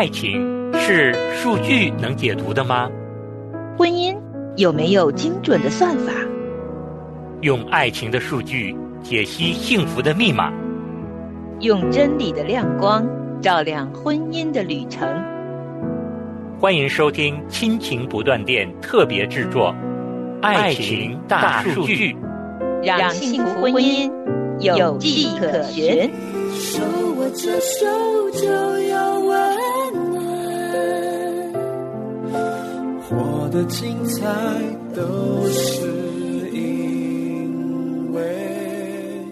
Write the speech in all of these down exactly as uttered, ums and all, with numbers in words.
爱情是数据能解读的吗？ 婚姻有没有精准的算法？ 用爱情的数据解析幸福的密码， 用真理的亮光照亮婚姻的旅程。 欢迎收听亲情不断电特别制作《爱情大数据》， 让幸福婚姻有迹可循。 手握着手就有温暖，活得精彩都是因为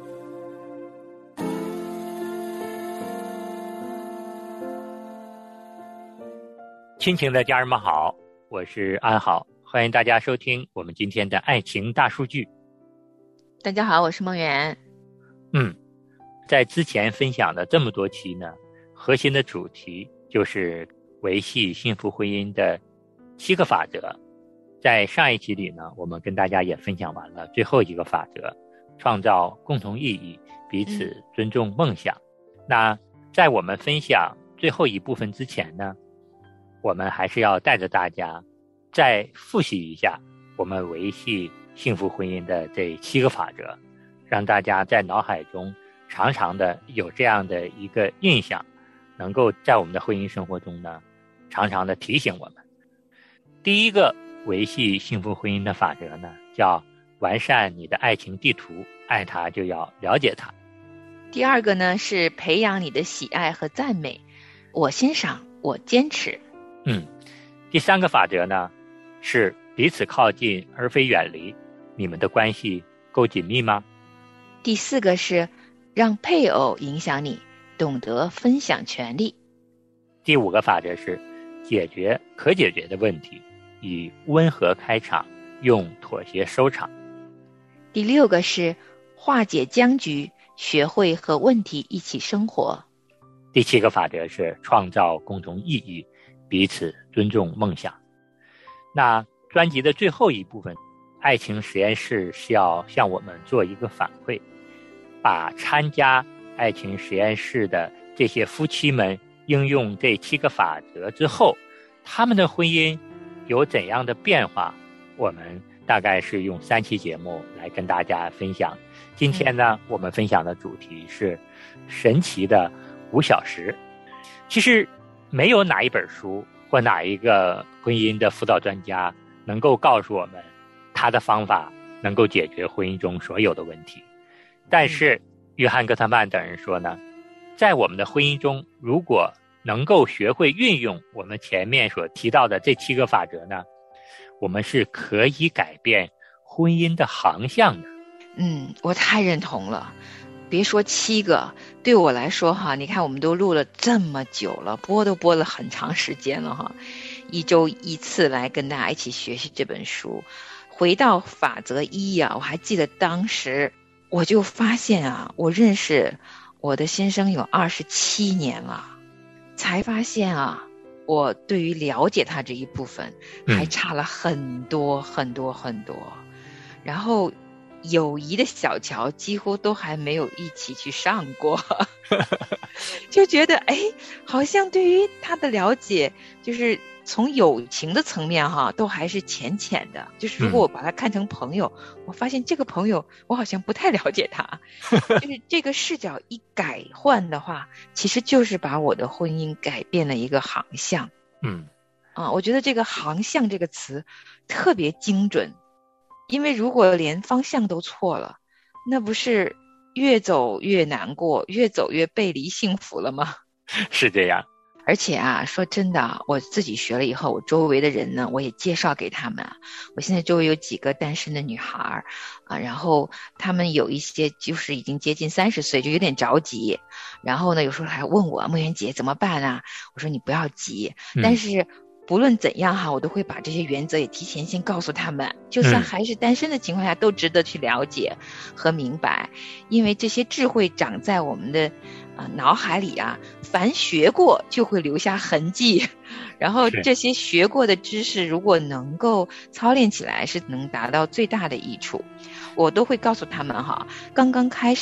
亲情的家人们好，我是安好，欢迎大家收听我们今天的爱情大数据。 大家好，我是梦圆。 嗯，在之前分享的这么多期呢，核心的主题就是维系幸福婚姻的七个法则。在上一期里呢，我们跟大家也分享完了最后一个法则，创造共同意义，彼此尊重梦想。嗯、那在我们分享最后一部分之前呢，我们还是要带着大家再复习一下我们维系幸福婚姻的这七个法则，让大家在脑海中常常的有这样的一个印象，能够在我们的婚姻生活中呢，常常的提醒我们。第一个维系幸福婚姻的法则呢，叫完善你的爱情地图，爱他就要了解他。 第二个呢，是培养你的喜爱和赞美，我欣赏，我坚持。 嗯，第三个法则呢，是彼此靠近而非远离，你们的关系够紧密吗？ 第四个是让配偶影响你，懂得分享权利。 第五个法则是解决可解决的问题，以温和开场，用妥协收场。 第六个是化解僵局，学会和问题一起生活。 第七个法则是创造共同意义，彼此尊重梦想。那专辑的最后一部分，爱情实验室是要向我们做一个反馈，把参加爱情实验室的这些夫妻们应用这七个法则之后，他们的婚姻有怎样的变化，我们大概是用三期节目来跟大家分享。今天呢，我们分享的主题是神奇的五小时。其实没有哪一本书或哪一个婚姻的辅导专家能够告诉我们他的方法能够解决婚姻中所有的问题。但是约翰·戈特曼等人说呢，在我们的婚姻中，如果能够学会运用我们前面所提到的这七个法则呢，我们是可以改变婚姻的航向的。 嗯，我太认同了。别说七个，对我来说哈，你看我们都录了这么久了，播都播了很长时间了哈，一周一次来跟大家一起学习这本书。回到法则一啊，我还记得当时我就发现啊，我认识我的先生有二十七年了，才发现啊，我对于了解他这一部分还差了很多很多很多。然后友谊的小桥几乎都还没有一起去上过就觉得哎，好像对于他的了解就是从友情的层面哈，都还是浅浅的。就是如果我把他看成朋友、嗯、我发现这个朋友我好像不太了解他就是这个视角一改换的话，其实就是把我的婚姻改变了一个航向。 嗯啊，我觉得这个航向这个词特别精准，因为如果连方向都错了，那不是越走越难过，越走越背离幸福了吗？ 是这样。 而且啊，说真的，我自己学了以后，我周围的人呢，我也介绍给他们。我现在周围有几个单身的女孩啊，然后他们有一些就是已经接近三十岁，就有点着急。然后呢，有时候还问我，梦圆姐怎么办啊？我说你不要急， 嗯、 但是不论怎样哈，我都会把这些原则也提前先告诉他们，就算还是单身的情况下、嗯、都值得去了解和明白，因为这些智慧长在我们的呃脑海里啊，凡学过就会留下痕迹，然后这些学过的知识如果能够操练起来，是能达到最大的益处。我都会告诉他们哈，刚刚开始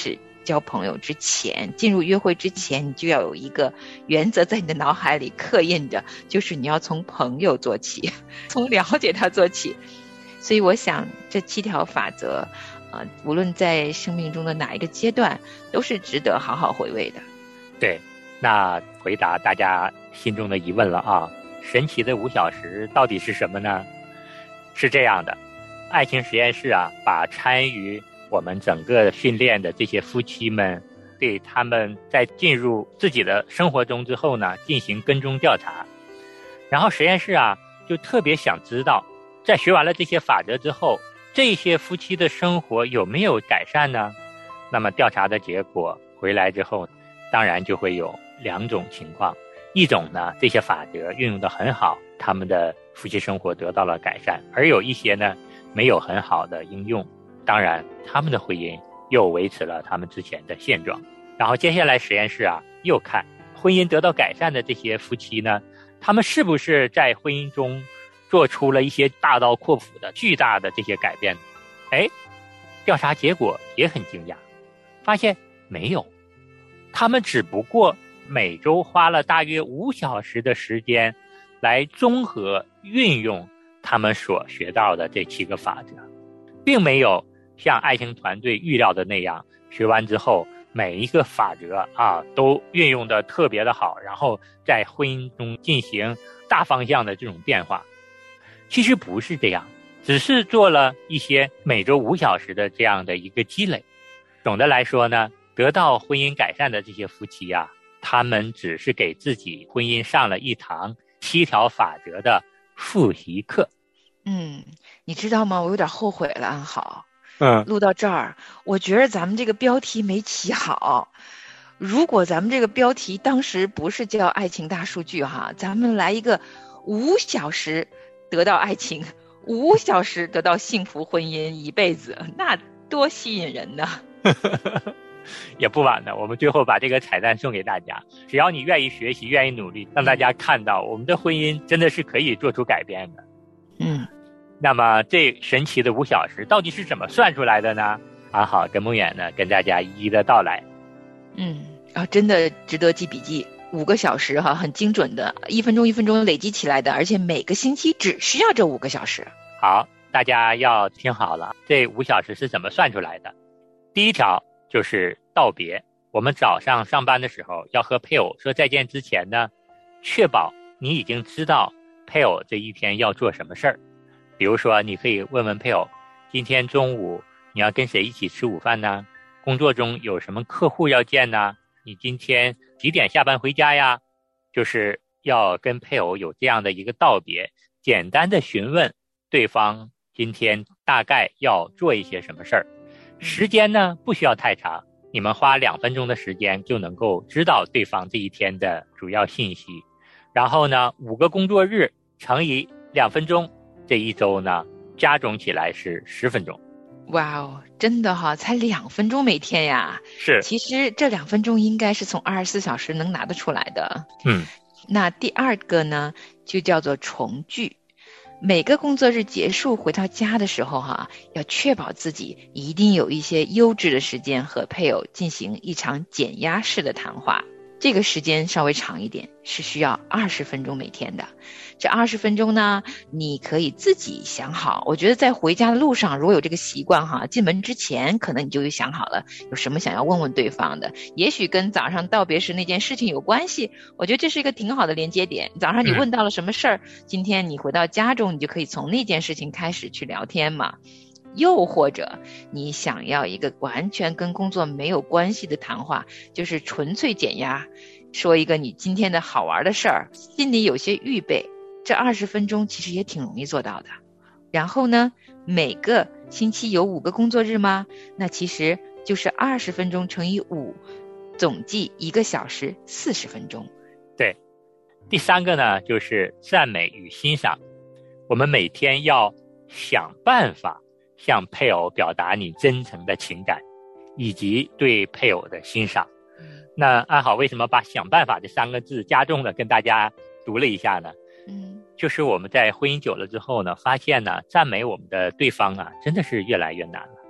交朋友之前，进入约会之前，你就要有一个原则在你的脑海里刻印着，就是你要从朋友做起，从了解他做起。所以我想这七条法则呃，无论在生命中的哪一个阶段，都是值得好好回味的。 对，那回答大家心中的疑问了啊，神奇的五小时到底是什么呢？是这样的，爱情实验室啊，把参与我们整个训练的这些夫妻们，对他们在进入自己的生活中之后呢，进行跟踪调查。然后实验室啊，就特别想知道，在学完了这些法则之后，这些夫妻的生活有没有改善呢？那么调查的结果回来之后，当然就会有两种情况。一种呢，这些法则运用得很好，他们的夫妻生活得到了改善，而有一些呢没有很好的应用，当然他们的婚姻又维持了他们之前的现状。然后接下来实验室啊，又看婚姻得到改善的这些夫妻呢，他们是不是在婚姻中做出了一些大刀阔斧的巨大的这些改变？哎，调查结果也很惊讶，发现没有，他们只不过每周花了大约五小时的时间来综合运用他们所学到的这七个法则，并没有像爱情团队预料的那样，学完之后每一个法则啊都运用的特别的好，然后在婚姻中进行大方向的这种变化。其实不是这样，只是做了一些每周五小时的这样的一个积累。总的来说呢，得到婚姻改善的这些夫妻啊，他们只是给自己婚姻上了一堂七条法则的复习课。 嗯，你知道吗？我有点后悔了，安好。 嗯， 录到这儿，我觉得咱们这个标题没起好。如果咱们这个标题当时不是叫爱情大数据哈，咱们来一个五小时得到爱情，五小时得到幸福婚姻一辈子，那多吸引人呢。 也不晚呢，我们最后把这个彩蛋送给大家，只要你愿意学习，愿意努力，让大家看到我们的婚姻真的是可以做出改变的。 嗯， 那么这神奇的五小时到底是怎么算出来的呢？安好跟梦远呢跟大家一一的道来。 嗯，啊，真的值得记笔记。五个小时哈，很精准的，一分钟一分钟累积起来的，而且每个星期只需要这五个小时。 好，大家要听好了，这五小时是怎么算出来的？第一条就是道别。我们早上上班的时候要和配偶说再见之前呢，确保你已经知道配偶这一天要做什么事儿。比如说你可以问问配偶，今天中午你要跟谁一起吃午饭呢？工作中有什么客户要见呢？你今天几点下班回家呀？就是要跟配偶有这样的一个道别，简单的询问对方今天大概要做一些什么事儿。时间呢不需要太长，你们花两分钟的时间就能够知道对方这一天的主要信息。然后呢，五个工作日乘以两分钟，这一周呢加总起来是十分钟。 哇哦，真的哈，才两分钟每天呀！ 是， 其实这两分钟应该是从二十四小时能拿得出来的。 嗯， 那第二个呢，就叫做重聚。每个工作日结束回到家的时候哈，要确保自己一定有一些优质的时间和配偶进行一场减压式的谈话。这个时间稍微长一点，是需要二十分钟每天的。这二十分钟呢，你可以自己想好。我觉得在回家的路上，如果有这个习惯哈，进门之前可能你就会想好了有什么想要问问对方的，也许跟早上道别时那件事情有关系。我觉得这是一个挺好的连接点。早上你问到了什么事儿，今天你回到家中，你就可以从那件事情开始去聊天嘛。又或者你想要一个完全跟工作没有关系的谈话，就是纯粹减压，说一个你今天的好玩的事儿，心里有些预备，这二十分钟其实也挺容易做到的。然后呢，每个星期有五个工作日吗？那其实就是二十分钟乘以五，总计一个小时四十分钟。 对，第三个呢就是赞美与欣赏。我们每天要想办法向配偶表达你真诚的情感以及对配偶的欣赏。那安好为什么把想办法这三个字加重了跟大家读了一下呢？ 嗯， 就是我们在婚姻久了之后呢，发现呢，赞美我们的对方啊，真的是越来越难了。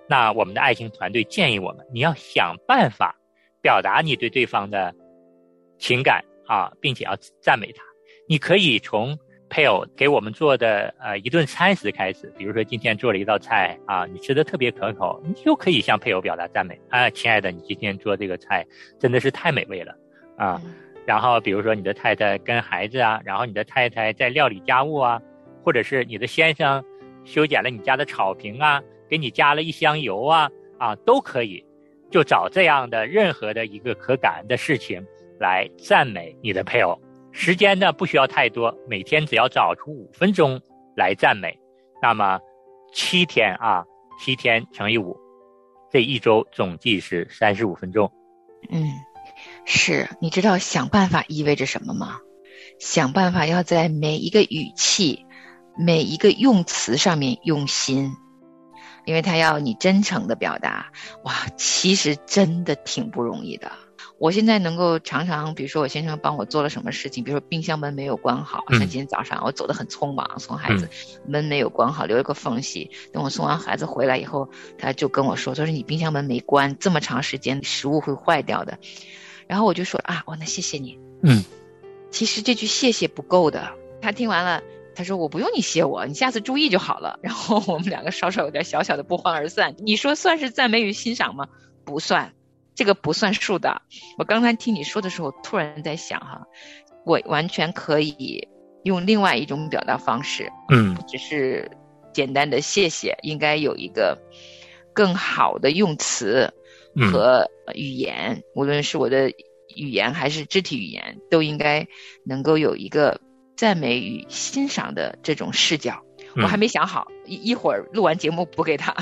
那我们的爱情团队建议我们，你要想办法表达你对对方的情感啊，并且要赞美他。你可以从配偶给我们做的呃一顿餐食开始，比如说今天做了一道菜啊，你吃的特别可口，你就可以向配偶表达赞美啊，亲爱的，你今天做这个菜真的是太美味了啊。然后比如说你的太太跟孩子啊，然后你的太太在料理家务啊，或者是你的先生修剪了你家的草坪啊，给你加了一箱油啊啊，都可以，就找这样的任何的一个可感恩的事情来赞美你的配偶。时间呢不需要太多，每天只要找出五分钟来赞美，那么七天啊，七天乘以五，这一周总计是三十五分钟。 嗯，是，你知道想办法意味着什么吗？想办法要在每一个语气、每一个用词上面用心，因为他要你真诚的表达。哇，其实真的挺不容易的。我现在能够常常，比如说我先生帮我做了什么事情，比如说冰箱门没有关好，像今天早上我走得很匆忙，送孩子，门没有关好，留了个缝隙，等我送完孩子回来以后，他就跟我说，他说你冰箱门没关，这么长时间食物会坏掉的。然后我就说啊，哦，那谢谢你。 嗯， 其实这句谢谢不够的。他听完了，他说我不用你谢我，你下次注意就好了。然后我们两个稍稍有点小小的不欢而散。你说算是赞美与欣赏吗？不算，这个不算数的。我刚才听你说的时候，突然在想哈，我完全可以用另外一种表达方式， 嗯， 只是简单的谢谢，应该有一个更好的用词和语言，嗯，无论是我的语言还是肢体语言，都应该能够有一个赞美与欣赏的这种视角。嗯，我还没想好，一一会儿录完节目补给他。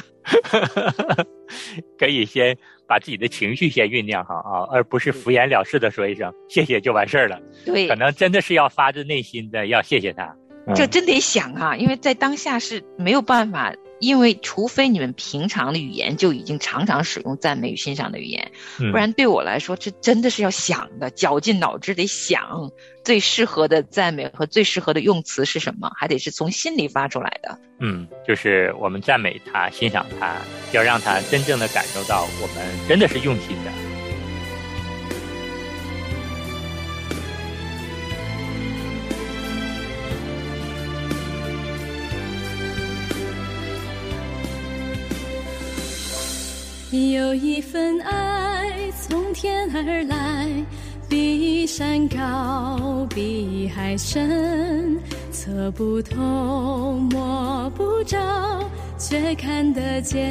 可以先把自己的情绪先酝酿好啊，而不是敷衍了事的说一声谢谢就完事儿了。 对， 可能真的是要发自内心的要谢谢他。 嗯，这真得想啊，因为在当下是没有办法，因为除非你们平常的语言就已经常常使用赞美与欣赏的语言，嗯，不然对我来说这真的是要想的，绞尽脑汁得想最适合的赞美和最适合的用词是什么，还得是从心里发出来的。 嗯，就是我们赞美他欣赏他，要让他真正的感受到我们真的是用心的。 有一份爱从天而来，比山高比海深，测不透摸不着却看得见。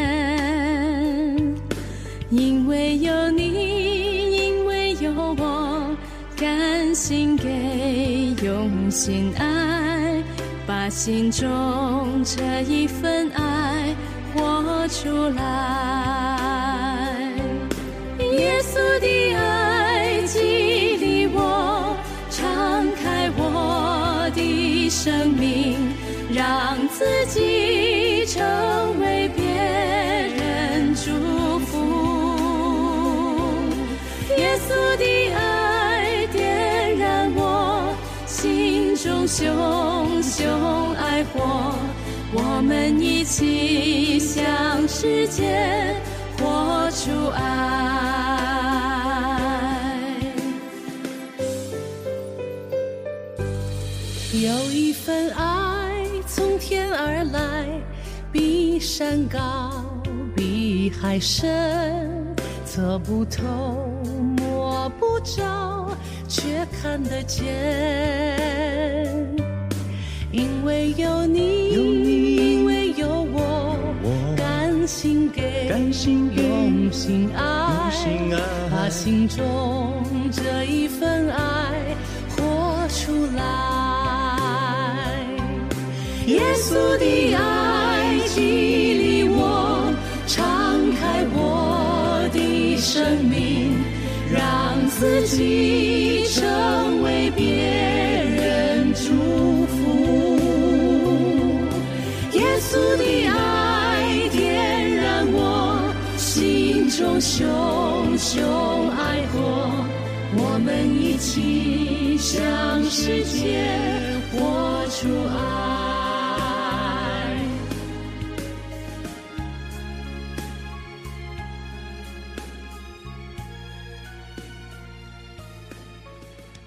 因为有你，因为有我，甘心给用心爱，把心中这一份爱活出来。耶稣的爱激励我，敞开我的生命，让自己成为别人祝福。耶稣的爱点燃我心中熊熊爱火，我们一起向世界活出爱。有一份爱从天而来，比山高比海深，测不透摸不着却看得见。因为有你，因为有我，甘心给，甘心用心爱，把心中这一份爱活出来。耶稣的爱激励我，敞开我的生命，让自己成为别人祝福。耶稣的爱点燃我心中熊熊爱火，我们一起向世界活出爱。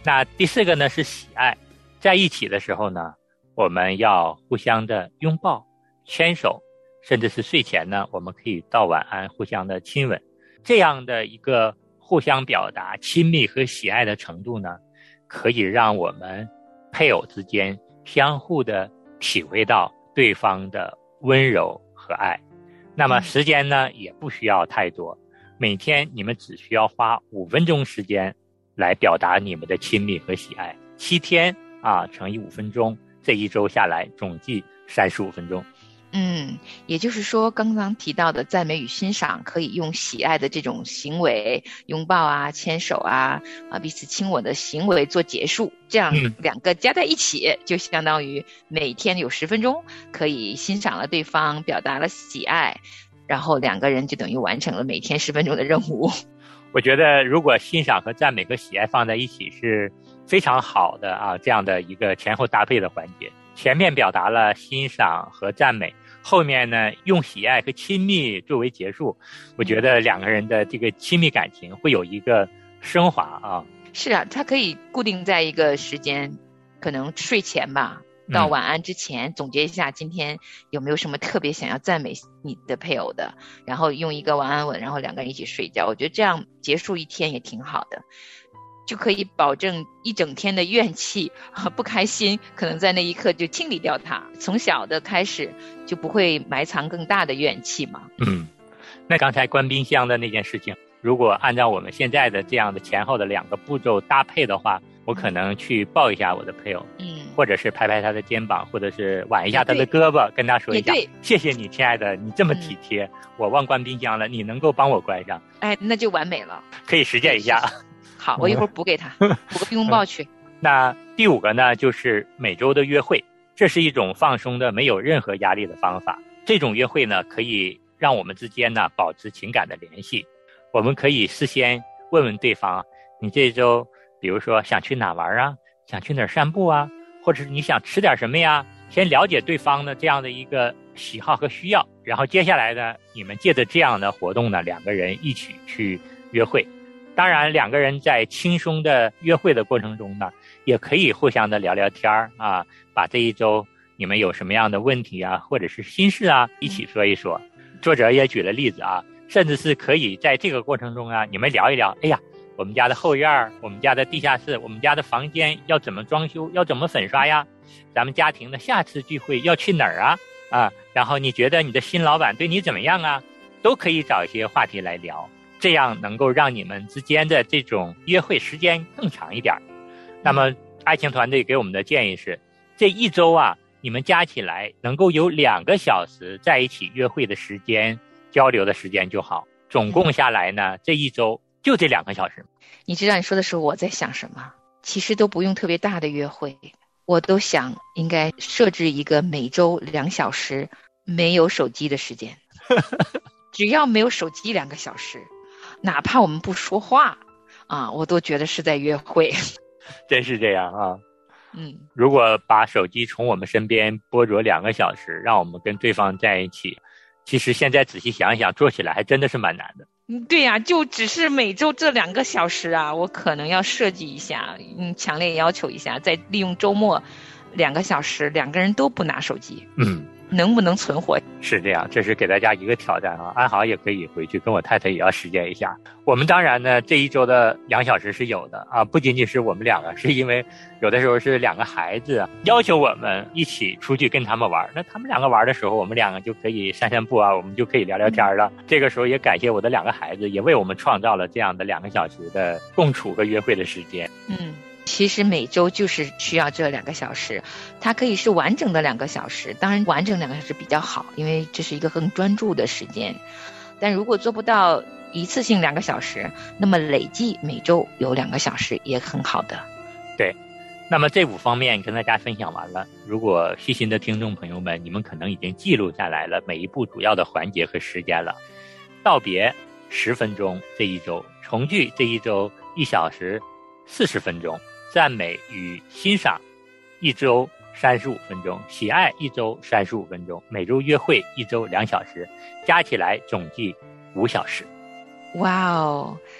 那第四个呢是喜爱，在一起的时候呢，我们要互相的拥抱、牵手，甚至是睡前呢，我们可以道晚安，互相的亲吻。这样的一个互相表达亲密和喜爱的程度呢，可以让我们配偶之间相互的体会到对方的温柔和爱。那么时间呢也不需要太多，每天你们只需要花五分钟时间来表达你们的亲密和喜爱，七天啊乘以五分钟，这一周下来总计三十五分钟。 嗯，也就是说刚刚提到的赞美与欣赏可以用喜爱的这种行为，拥抱啊、牵手啊、啊彼此亲吻的行为做结束，这样两个加在一起、嗯、就相当于每天有十分钟可以欣赏了对方，表达了喜爱，然后两个人就等于完成了每天十分钟的任务。 我觉得如果欣赏和赞美和喜爱放在一起是非常好的啊，这样的一个前后搭配的环节。前面表达了欣赏和赞美，后面呢用喜爱和亲密作为结束，我觉得两个人的这个亲密感情会有一个升华啊。 是啊，它可以固定在一个时间，可能睡前吧，到晚安之前、嗯、总结一下今天有没有什么特别想要赞美你的配偶的，然后用一个晚安吻，然后两个人一起睡觉。我觉得这样结束一天也挺好的，就可以保证一整天的怨气不开心可能在那一刻就清理掉它，从小的开始就不会埋藏更大的怨气嘛。 嗯，那刚才关冰箱的那件事情，如果按照我们现在的这样的前后的两个步骤搭配的话，我可能去抱一下我的配偶，嗯，或者是拍拍他的肩膀，或者是挽一下他的胳膊，跟他说一下谢谢你亲爱的，你这么体贴、嗯、我忘关冰箱了，你能够帮我关上， 哎，那就完美了， 可以实践一下。 好，我一会儿补给他补个拥抱去、 嗯、那第五个呢就是每周的约会，这是一种放松的没有任何压力的方法。这种约会呢可以让我们之间呢保持情感的联系。我们可以事先问问对方，你这周比如说想去哪玩啊，想去哪儿散步啊，或者是你想吃点什么呀，先了解对方的这样的一个喜好和需要，然后接下来呢你们借着这样的活动呢两个人一起去约会。当然两个人在轻松的约会的过程中呢也可以互相的聊聊天啊，把这一周你们有什么样的问题啊或者是心事啊一起说一说。作者也举了例子啊，甚至是可以在这个过程中啊你们聊一聊，哎呀我们家的后院，我们家的地下室，我们家的房间要怎么装修，要怎么粉刷呀，咱们家庭的下次聚会要去哪儿啊啊，然后你觉得你的新老板对你怎么样啊，都可以找一些话题来聊，这样能够让你们之间的这种约会时间更长一点。那么爱情团队给我们的建议是，这一周啊你们加起来能够有两个小时在一起约会的时间，交流的时间就好，总共下来呢这一周就这两个小时。 你知道你说的时候我在想什么？其实都不用特别大的约会，我都想应该设置一个每周两小时没有手机的时间只要没有手机两个小时，哪怕我们不说话啊，我都觉得是在约会。 真是这样啊。 嗯， 如果把手机从我们身边剥夺两个小时，让我们跟对方在一起，其实现在仔细想想做起来还真的是蛮难的。 对呀、啊，就只是每周这两个小时啊，我可能要设计一下，嗯，强烈要求一下，再利用周末两个小时，两个人都不拿手机， 嗯， 能不能存活？ 是这样，这是给大家一个挑战啊！安好也可以回去跟我太太也要实践一下。我们当然呢，这一周的两小时是有的啊，不仅仅是我们两个，是因为有的时候是两个孩子要求我们一起出去跟他们玩，那他们两个玩的时候，我们两个就可以散散步啊，我们就可以聊聊天了。嗯、这个时候也感谢我的两个孩子，也为我们创造了这样的两个小时的共处和约会的时间。 嗯。其实每周就是需要这两个小时，它可以是完整的两个小时，当然完整两个小时比较好，因为这是一个更专注的时间。但如果做不到一次性两个小时，那么累计每周有两个小时也很好的。 对，那么这五方面跟大家分享完了，如果细心的听众朋友们，你们可能已经记录下来了每一步主要的环节和时间了。道别十分钟这一周，重聚这一周一小时四十分钟，赞美与欣赏一周三十五分钟，喜爱一周三十五分钟，每周约会一周两小时，加起来总计五小时。 哇哦，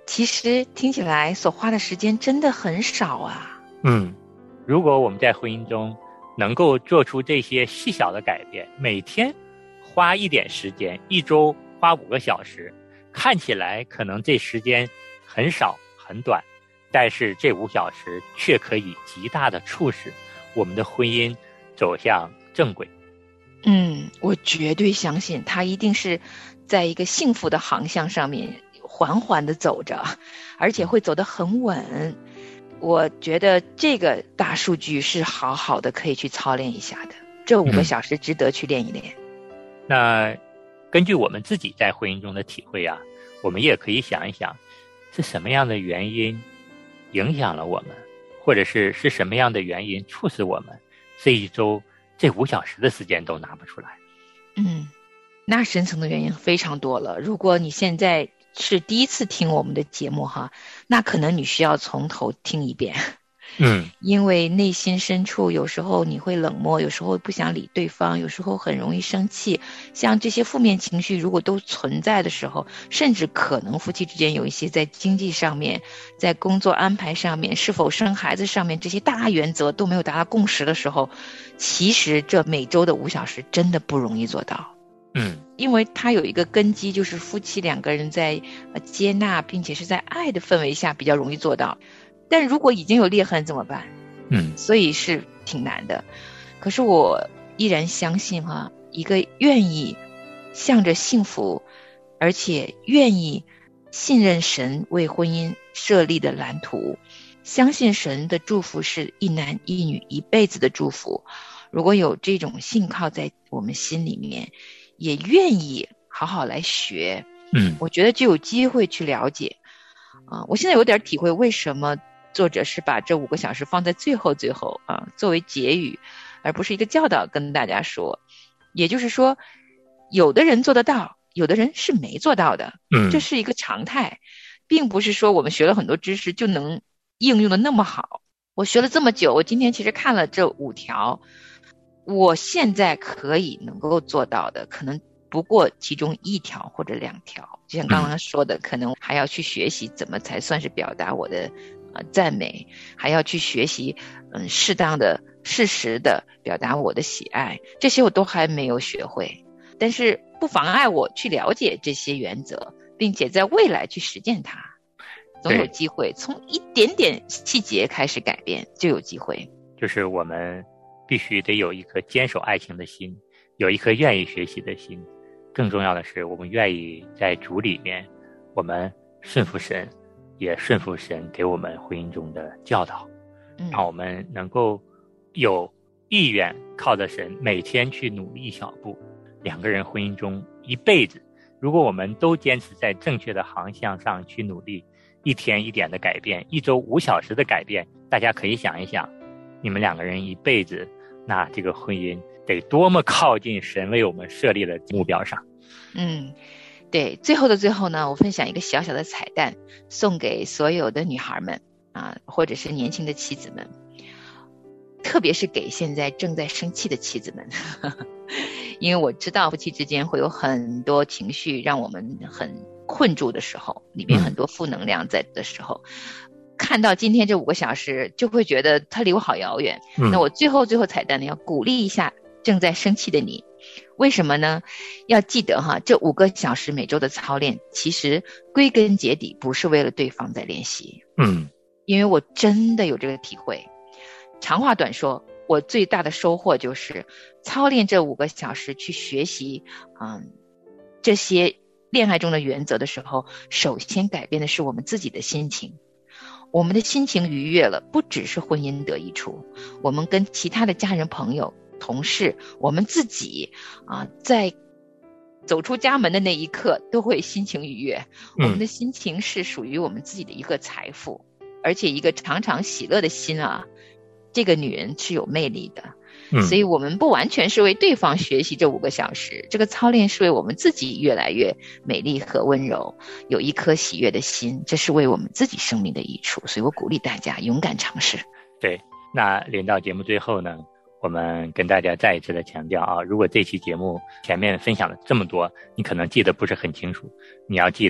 其实听起来所花的时间真的很少啊。 嗯，如果我们在婚姻中能够做出这些细小的改变，每天花一点时间，一周花五个小时，看起来可能这时间很少很短，但是这五小时却可以极大的促使我们的婚姻走向正轨。 嗯，我绝对相信他一定是在一个幸福的航向上面缓缓地走着，而且会走得很稳。我觉得这个大数据是好好的可以去操练一下的，这五个小时值得去练一练。嗯、 那根据我们自己在婚姻中的体会啊，我们也可以想一想，是什么样的原因影响了我们，或者是是什么样的原因促使我们这一周这五小时的时间都拿不出来。 嗯，那深层的原因非常多了。如果你现在是第一次听我们的节目哈，那可能你需要从头听一遍。 嗯， 因为内心深处有时候你会冷漠，有时候不想理对方，有时候很容易生气，像这些负面情绪如果都存在的时候，甚至可能夫妻之间有一些在经济上面，在工作安排上面，是否生孩子上面，这些大原则都没有达到共识的时候，其实这每周的五小时真的不容易做到。 嗯， 因为它有一个根基，就是夫妻两个人在接纳并且是在爱的氛围下比较容易做到，但如果已经有裂痕怎么办？ 嗯， 所以是挺难的。可是我依然相信哈，一个愿意向着幸福，而且愿意信任神为婚姻设立的蓝图，相信神的祝福是一男一女一辈子的祝福。如果有这种信靠在我们心里面，也愿意好好来学， 嗯， 我觉得就有机会去了解啊。我现在有点体会，为什么作者是把这五个小时放在最后最后啊，作为结语，而不是一个教导跟大家说。也就是说，有的人做得到，有的人是没做到的， 嗯， 这是一个常态，并不是说我们学了很多知识就能应用的那么好。我学了这么久，我今天其实看了这五条，我现在可以能够做到的可能不过其中一条或者两条，就像刚刚说的，可能还要去学习怎么才算是表达我的呃赞美，还要去学习嗯适当的适时的表达我的喜爱，这些我都还没有学会，但是不妨碍我去了解这些原则，并且在未来去实践它，总有机会。从一点点细节开始改变就有机会。 就是我们必须得有一颗坚守爱情的心，有一颗愿意学习的心，更重要的是我们愿意在主里面，我们顺服神，也顺服神给我们婚姻中的教导，让我们能够有意愿靠着神每天去努力一小步。两个人婚姻中一辈子，如果我们都坚持在正确的航向上去努力，一天一点的改变，一周五小时的改变，大家可以想一想，你们两个人一辈子，那这个婚姻得多么靠近神为我们设立的目标上。 嗯，对，最后的最后呢，我分享一个小小的彩蛋，送给所有的女孩们啊，或者是年轻的妻子们，特别是给现在正在生气的妻子们因为我知道夫妻之间会有很多情绪让我们很困住的时候，里面很多负能量在的时候、嗯、看到今天这五个小时就会觉得它离我好遥远、嗯、那我最后最后彩蛋呢，要鼓励一下正在生气的你。为什么呢？要记得哈，这五个小时每周的操练，其实归根结底不是为了对方在练习。 嗯， 因为我真的有这个体会。长话短说，我最大的收获就是操练这五个小时去学习，嗯，这些恋爱中的原则的时候，首先改变的是我们自己的心情。我们的心情愉悦了，不只是婚姻得益处，我们跟其他的家人朋友同事，我们自己啊，在走出家门的那一刻都会心情愉悦、嗯、我们的心情是属于我们自己的一个财富，而且一个常常喜乐的心啊，这个女人是有魅力的、嗯、所以我们不完全是为对方学习这五个小时，这个操练是为我们自己越来越美丽和温柔，有一颗喜悦的心，这是为我们自己生命的益处，所以我鼓励大家勇敢尝试。 对，那临到节目最后呢，我们跟大家再一次的强调啊，如果这期节目前面分享了这么多，你可能记得不是很清楚，你要记得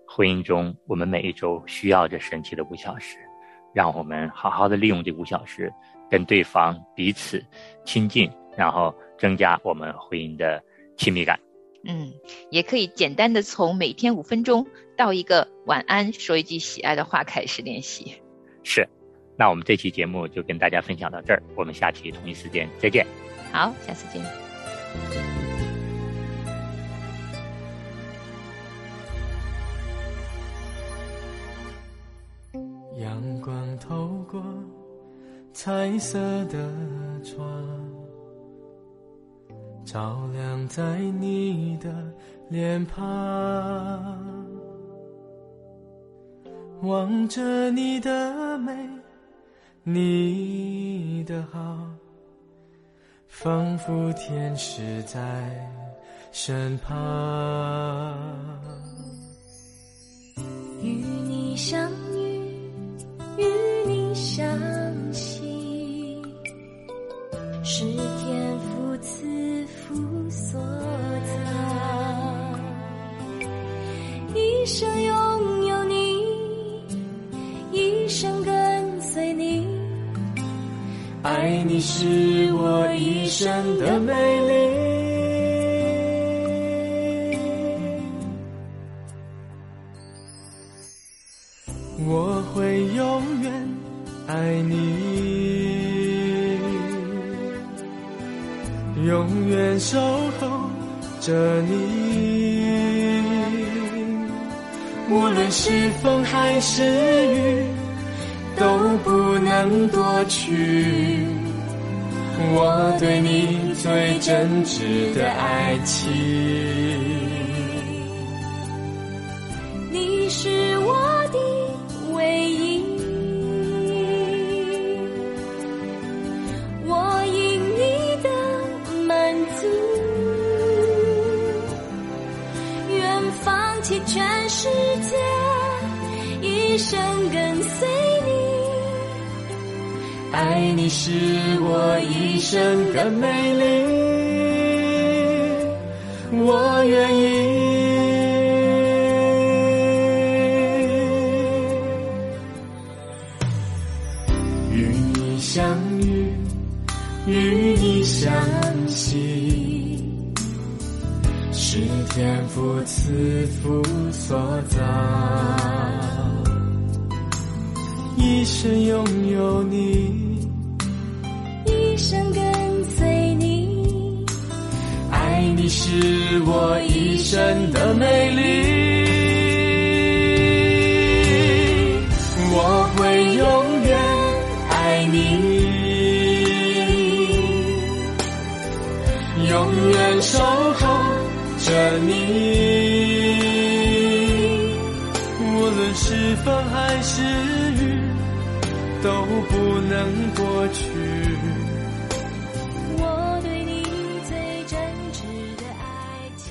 婚姻中我们每一周需要这神奇的五小时，让我们好好的利用这五小时跟对方彼此亲近，然后增加我们婚姻的亲密感。 嗯，也可以简单的从每天五分钟到一个晚安说一句喜爱的话开始练习。 是，那我们这期节目就跟大家分享到这儿，我们下期同一时间再见。 好，下次见。 阳光透过彩色的窗，照亮在你的脸庞，望着你的美，你的好，仿佛天使在身旁。 与你相遇，与你相惜，是天父赐福所藏，一生拥有你，一生跟随你， 爱你是我一生的美丽。我会永远爱你，永远守候着你，无论是风还是雨，都不能夺去我对你最真挚的爱情。 你是我的唯一，我因你的满足，愿放弃全世界，一生跟随你。 爱你是我一生的美丽，我愿意。与你相遇，与你相惜，是天父赐福所造，一生拥有你， 一生跟随你， 爱你是我一生的美丽。我会永远爱你，永远守候着你，无论是风还是雨，都不能夺取我对你最真挚的爱情。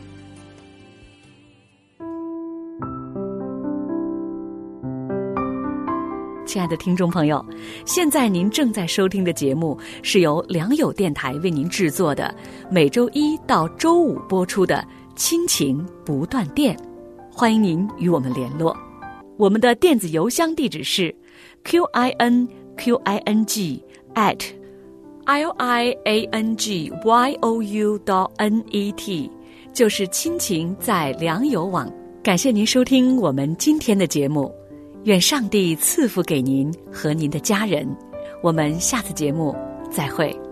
亲爱的听众朋友，现在您正在收听的节目是由良友电台为您制作的，每周一到周五播出的亲情不断电，欢迎您与我们联络。我们的电子邮箱地址是 q i n q i n g at l i a n g y o u dot n e t， 就是亲情在良友网。感谢您收听我们今天的节目，愿上帝赐福给您和您的家人。我们下次节目再会。